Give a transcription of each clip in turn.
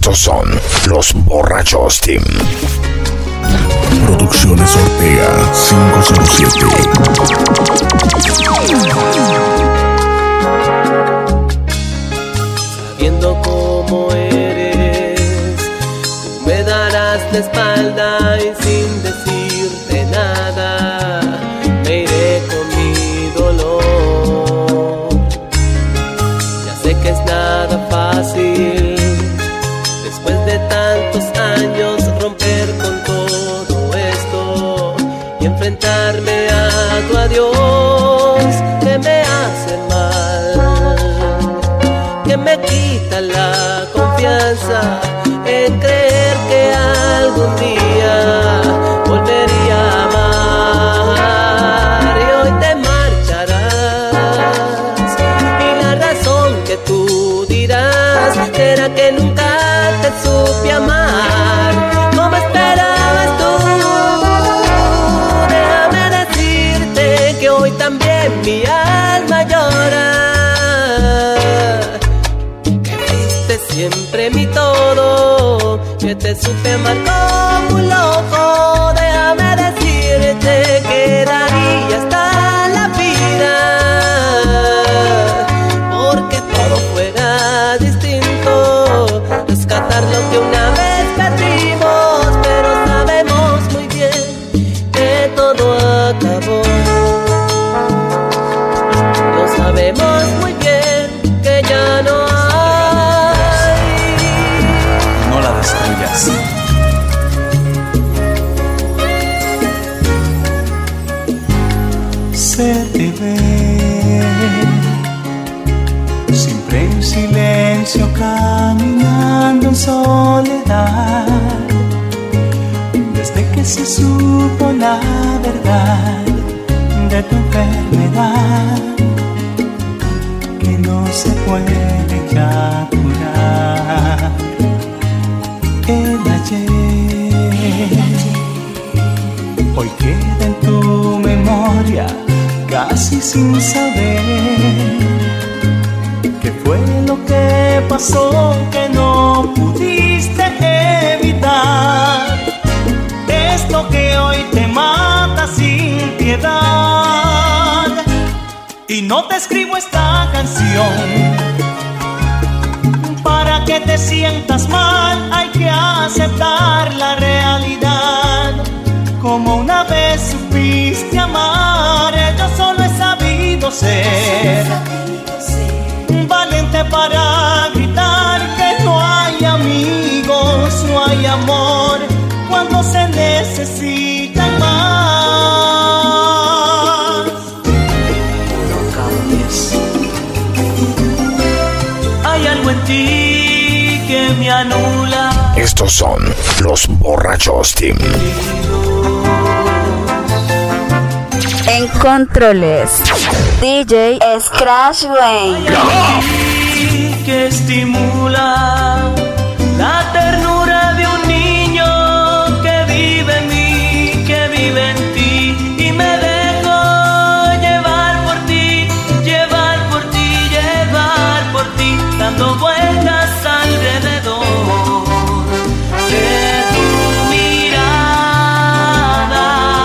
Estos son los Borrachos Team. Producciones Ortega 507. Sabiendo cómo eres, tú me darás la espalda y sin decirte nada me iré con mi dolor. Ya sé que es nada fácil después de tantos años romper con todo esto y enfrentarme a tu adiós que me hace mal, que me quita la confianza en creer que algún día volvería a amar. Y hoy te marcharás y la razón que tú dirás será que nunca te supe amar como esperabas tú. Déjame decirte que hoy también mi alma llora, que fuiste siempre mi todo, que te supe amar como un loco. Déjame decirte que daría hasta la vida porque todo fuera distinto, rescatar lo que una vez perdimos, pero sabemos muy bien que todo acabó. Lo sabemos muy bien que ya no hay. No la destruyas. Se te ve siempre en silencio, caminando en soledad, desde que se supo la verdad de tu enfermedad, que no se puede ya curar. El ayer hoy queda en tu memoria, casi sin saber qué fue lo que pasó, que no pudiste evitar. Esto que hoy te mata sin piedad. Y no te escribo esta canción para que te sientas mal, hay que aceptar la realidad. Como una vez supiste amar, yo solo he sabido ser valiente para gritar que no hay amigos, no hay amor cuando se necesita más. No cambies. Hay algo en ti que me anula. Estos son los Borrachos Team. En controles, DJ Scratch Wayne. Que estimula la ternura de un niño que vive en mí, que vive en ti, y me dejo llevar por ti, llevar por ti, llevar por ti, dando vueltas alrededor de tu mirada.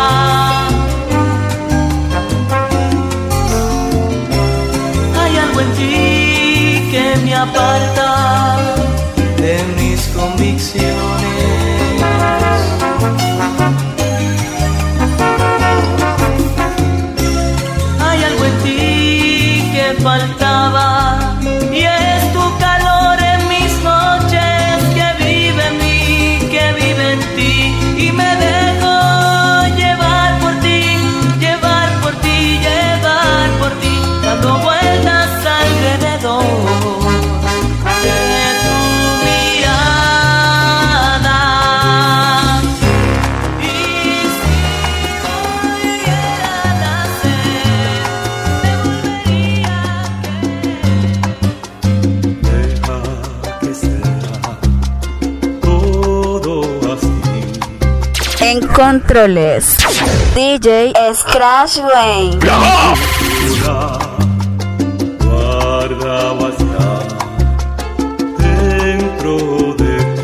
Hay algo en ti que me aparta de mis convicciones. Hay algo en ti que faltaba y es tu calor en mis noches, que vive en mí, que vive en ti, y me dejo llevar por ti, llevar por ti, llevar por ti, dando vueltas alrededor de tu mirada. Y si volviera a nacer, me volvería a querer. Deja que sea todo así. En controles, DJ Scratch Wayne. Guardaba estar dentro de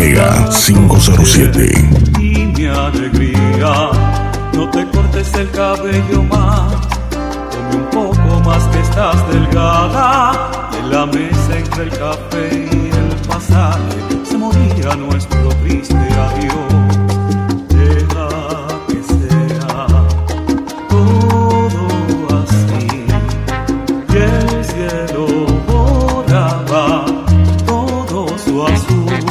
Ortega 507. Y mi alegría, no te cortes el cabello más, come un poco más que estás delgada. En la mesa entre el café y el pasaje se moría nuestro triste adiós. Deja que sea todo así, y el cielo borraba todo su azul.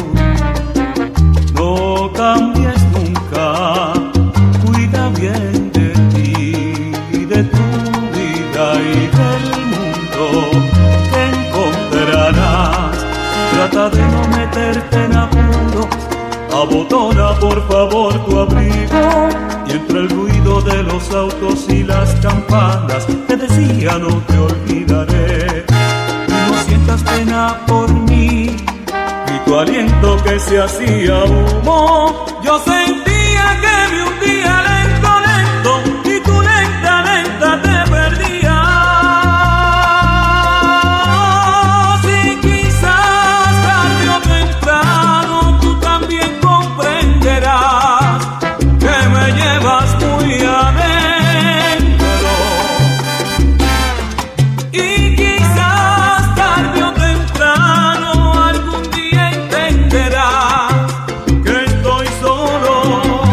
No cambies nunca, cuida bien de ti y de tu vida y del mundo que encontrarás. Trata de no meterte en apuros, abotona por favor tu abrigo. Y entre el ruido de los autos y las campanas te decía no te olvidaré. Y no sientas pena por mí, y tu aliento que se hacía humo. Yo sentía que me hundía lento, lento, y tú lenta, lenta te perdías. Y quizás tarde o temprano tú también comprenderás que me llevas muy adentro. Y quizás tarde o temprano algún día entenderás que estoy solo,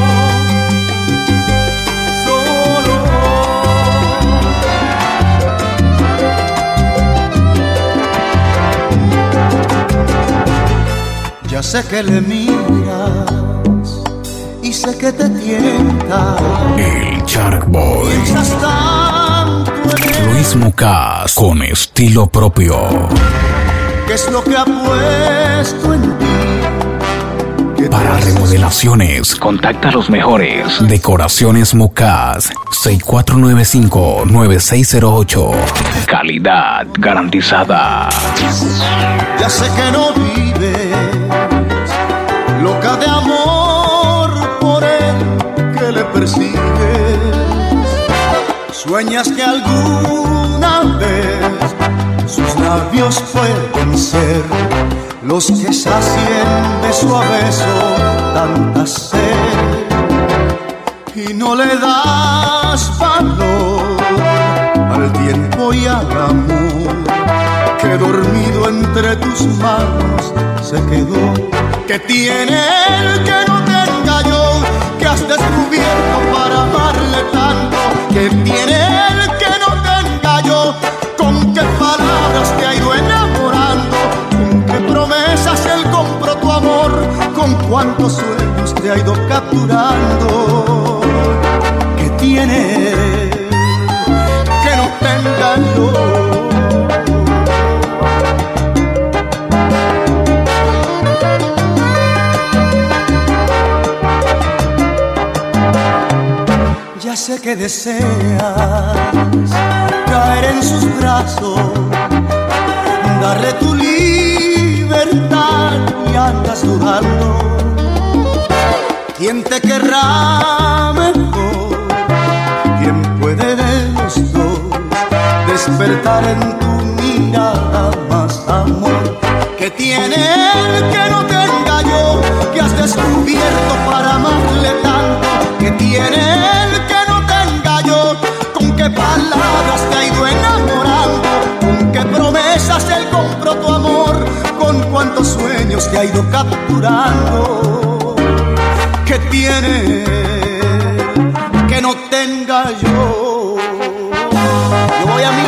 solo. Ya sé que le miras y sé que te tienta. El Shark Boy. Piensas tanto en él. Luis Mucas con estilo propio. ¿Qué es lo que ha puesto en ti? Que te Para hace remodelaciones, contacta a los mejores. Decoraciones Mucas 6495-9608. Calidad garantizada. Ya sé que no vives loca de amor por él que le persigues. Sueñas que alguna vez sus labios pueden ser los que sacien de su beso tanta sed. Y no le das valor al tiempo y al amor que dormido entre tus manos se quedó. Que tiene él que no tenga yo, que has descubierto para amarle tanto. Que tiene él que no tenga yo, con qué palabras te ha ido enamorando, con qué promesas él compró tu amor, con cuántos sueños te ha ido capturando. Que tiene él que no tenga yo. Ya sé que deseas caer en sus brazos, darle tu libertad y andas dudando. ¿Quién te querrá mejor? ¿Quién puede de los dos despertar en tu mirada más amor? Que tiene él que no tenga yo, que has descubierto para amarle tanto. Que tiene él que no tenga yo, con qué palabras te ha ido enamorando, con qué promesas él compró tu amor, con cuántos sueños te ha ido capturando. Que tiene él que no tenga yo. Yo voy a mí.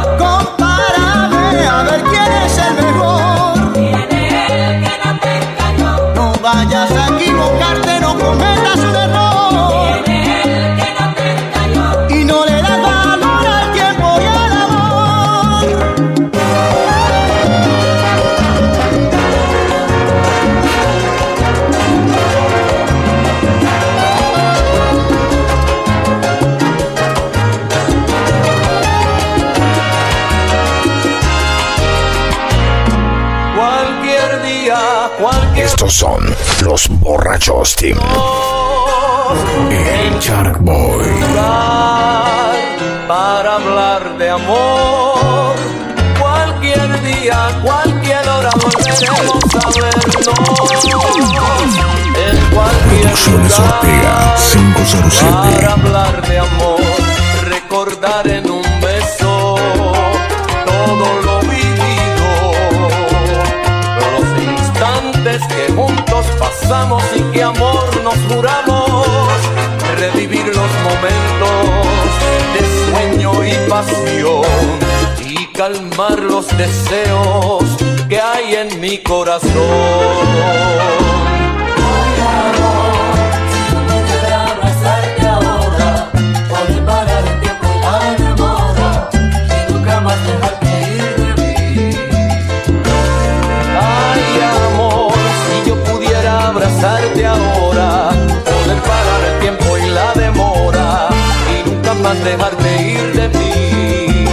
Tiene Estos son los borrachos team. El Shark Boy. Para hablar de amor, cualquier día, cualquier hora volveremos a vernos. En cualquier Producciones lugar, Ortega 507. para hablar de amor, recordar en un beso todo lo vivido, los instantes que juntos pasamos y que amor nos juramos, revivir los momentos de sueño y pasión y calmar los deseos que hay en mi corazón. Abrazarte ahora, poder parar el tiempo y la demora y nunca más dejarte ir de mí.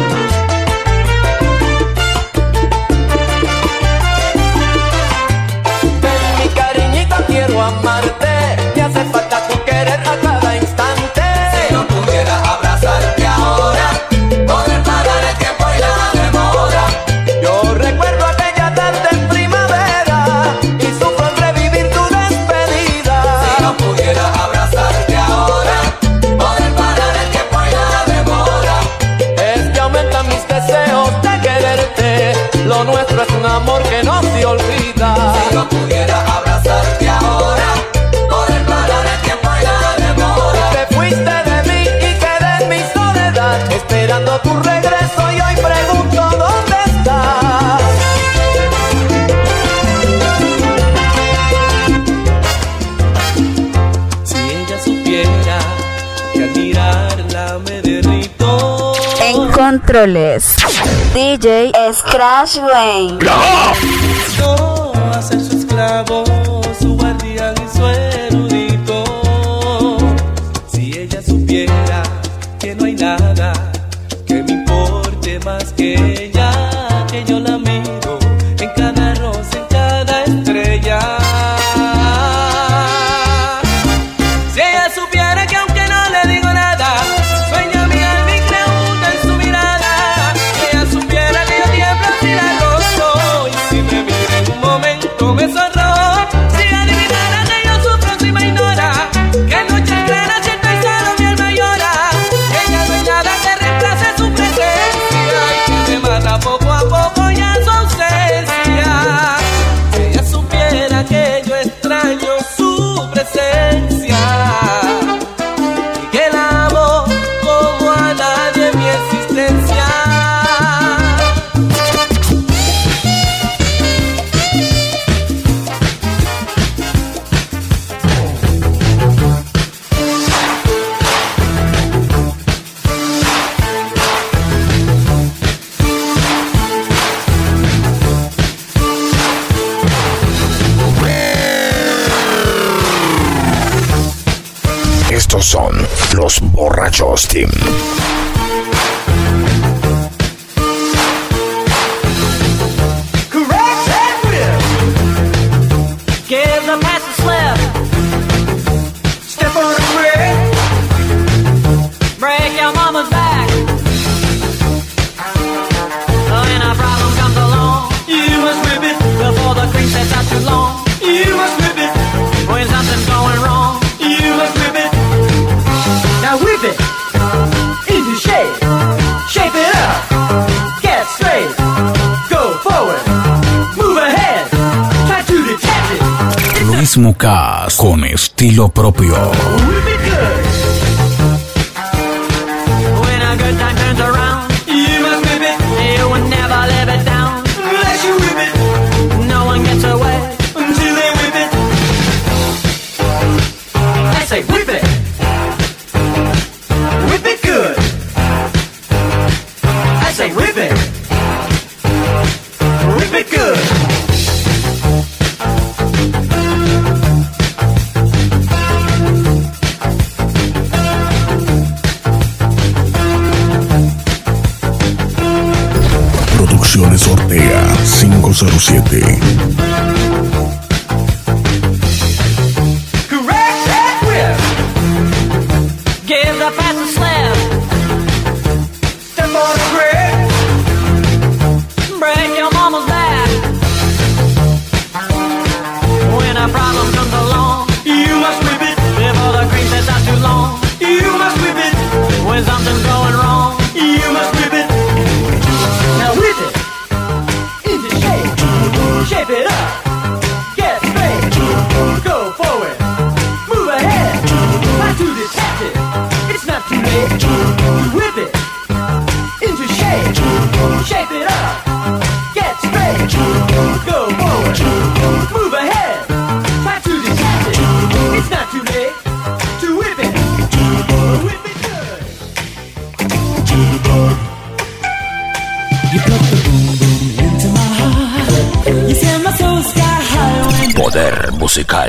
Ven mi cariñito, quiero amarte, me hace falta tu querer a cada instante. Si no pudiera abrazarte ahora, poder parar el tiempo y la demora. Yo recuerdo aquella tarde en primavera y sufro al revivir tu despedida. Si no pudiera abrazarte ahora, poder parar el tiempo y la demora. Es que aumentan mis deseos de quererte, lo nuestro es un amor que no se olvida. Si no pudiera abrazarte ahora, poder parar el tiempo y la demora. Te fuiste de mí y quedé en mi soledad, esperando tu regreso y hoy pregunto ¿dónde estás? Si ella supiera que al mirarla me derrito. En controles, DJ Scratch Wayne. No a ser su esclavo, su guardián y su erudito. Si ella supiera que no hay nada que me importe más que ella, que yo la miro en cada rosa, en cada estrella. Si ella supiera que aunque no le digo nada, sueña mi alma y pregunta en su mirada. Si ella supiera que yo tiemblo si la rozo, y si me mira en un momento me sonrojo. Si adivinara que yo sufro si me ignora, que noche en plena siento y solo mi alma llora. Ella no hay nada que reemplace su presencia y que me mata poco a poco ya su ausencia. Si ella supiera que yo extraño su presencia y que la amo como a nadie en mi existencia. Estos son los borrachos team. Correct and real. Give the pass a slip, Step on the brake. break your mama's back. When a problem comes along, You must whip it. before the cream sets out too long. You must whip it. When something's going wrong, You must whip it. Now whip it into shape. Shape it up. Get straight. Go forward. Move ahead. Try to detach it. Luis Mucas con estilo propio. Whip it good. when a good time turns around, You must whip it. you will never live it down. Let you whip it No one gets away. until they whip it. I say whip it. Whip it good. I say whip it. Whip it good. Producciones Ortega 507. musical.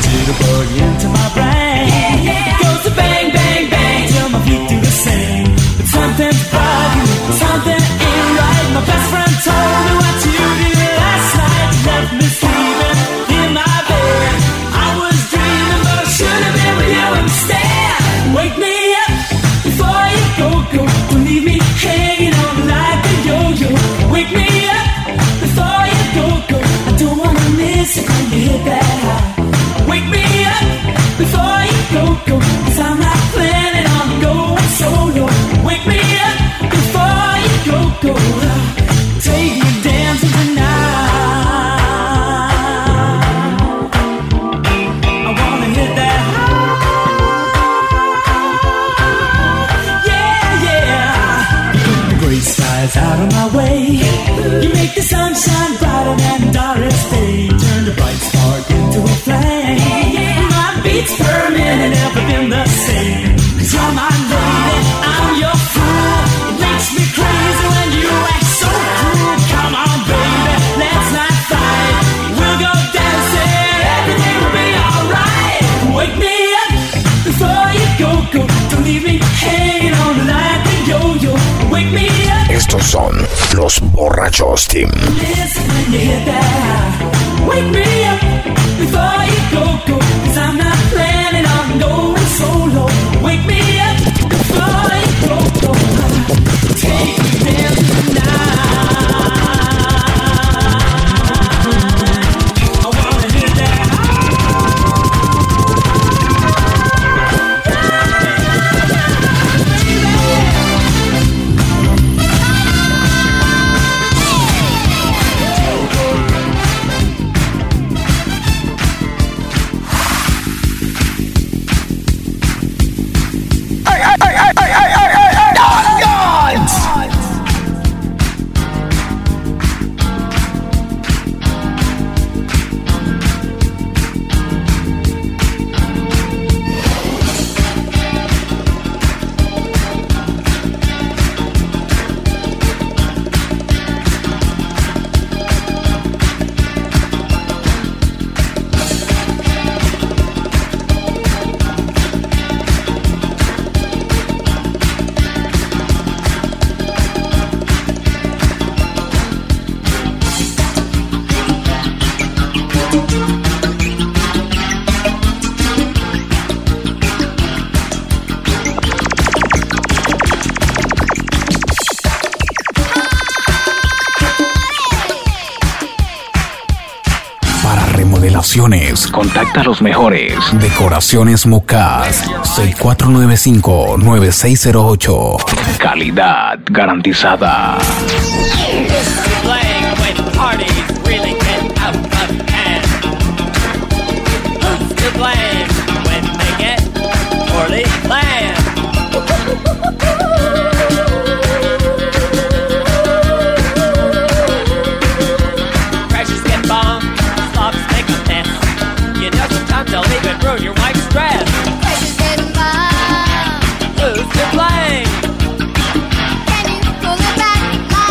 Wake me up before you go. Don't leave me hanging on like a yo-yo. Wake me up before you go. I don't wanna miss it when you hit that high. Wake me up before you go. 'Cause I'm not planning on going solo. Wake me up before you go. Take me dancing tonight. I wanna hit that high. Skies out of my way. You make the sunshine brighter than darkest day. Turn the bright spark into a flame. My beats per minute never been the same. 'Cause you're my lady, I'm your fool. It makes me crazy when you act so cool. Come on, baby, let's not fight. We'll go dancing, everything will be alright. Wake me up before you go. Don't leave me hanging on like a yo-yo. Wake me up. Estos son los borrachos team. Wake me up before you go. 'Cause I'm not planning on going solo. Wake me up before you go. Take me there tonight. I wanna hear that. Contacta a los mejores. Decoraciones Mocas 6495-9608. Calidad garantizada. They'll even ruin your wife's dress. Precious getting by. Who's to blame? Can you pull it back?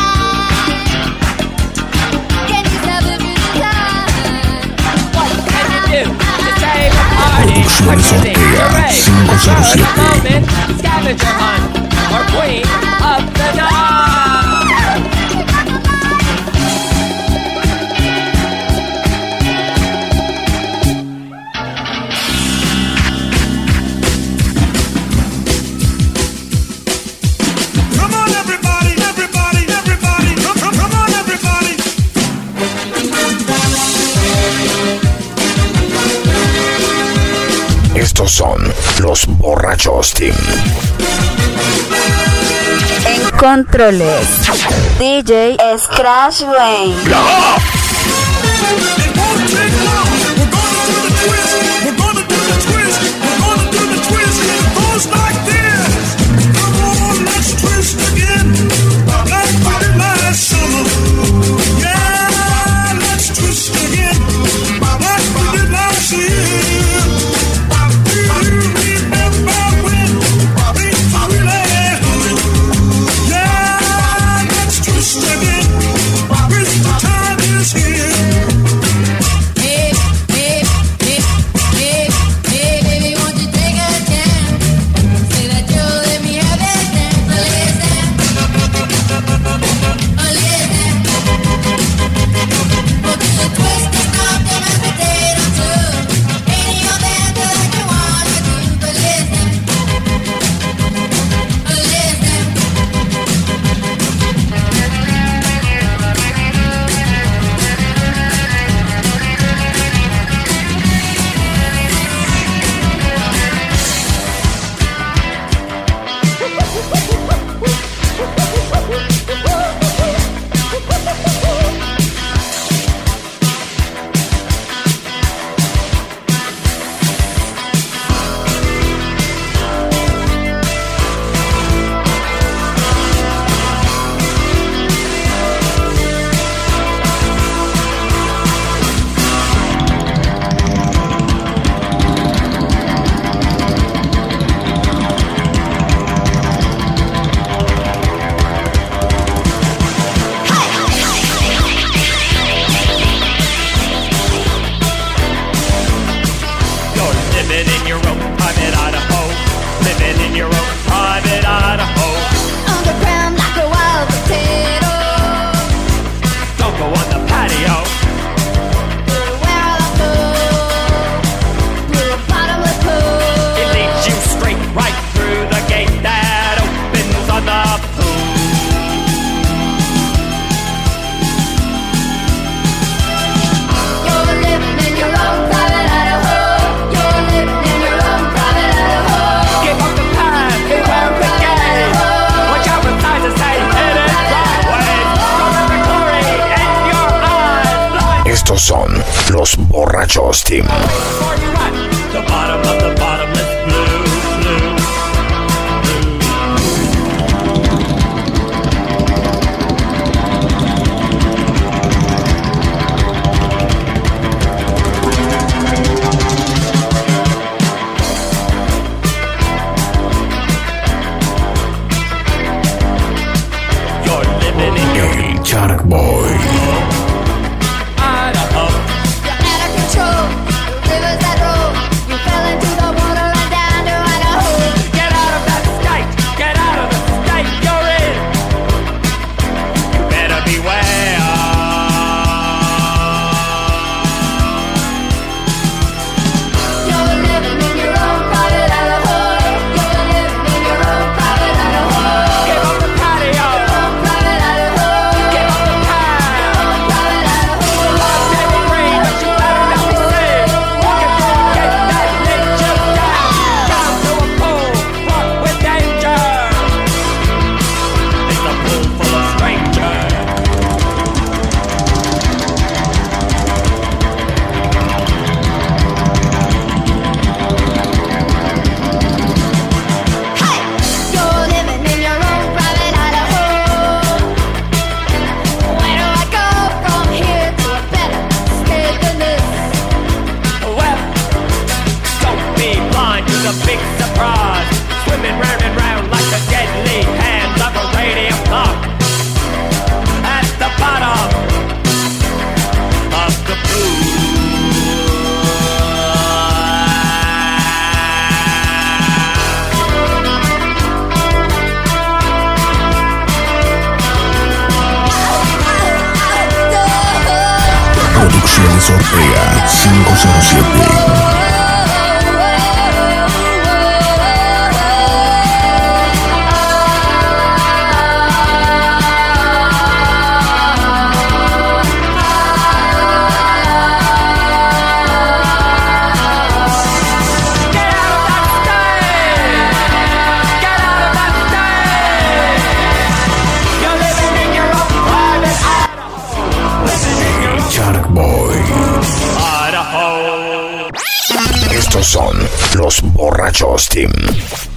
Can you tell the good time? What can you do to save a party? Producciones Ortega 507. Scavenger hunt or queen of the dark. Estos son los borrachos team. En controles, DJ Scratch Wayne. Here. Estos son los borrachos Team. The bottom of the bottomless blue. El Shark Boy. You're out of control. The rivers that roll. You fell into the water and down to Idaho. Get out of that state! Get out of the state you're in! You better beware! You're living in your own private Idaho. You're living in your own private Idaho. Give up the patio! Own private Idaho. Give up the pad! Own private Idaho. They were free, but you better not be seen! Walking through the gate that let you down! Down to a pool, fraught with danger! It's a pool full of strangers! You're living in your own private Idaho. Where do I go from here to a better state than this? Well, don't be blind to the big surprise. Swimming round and round like the deadly hands of a radium clock. At the bottom of the Producciones Ortega 507. Get out of that state! Get out of that state! You're living in your own private El Shark Boy. Idaho. Estos son los borrachos Team.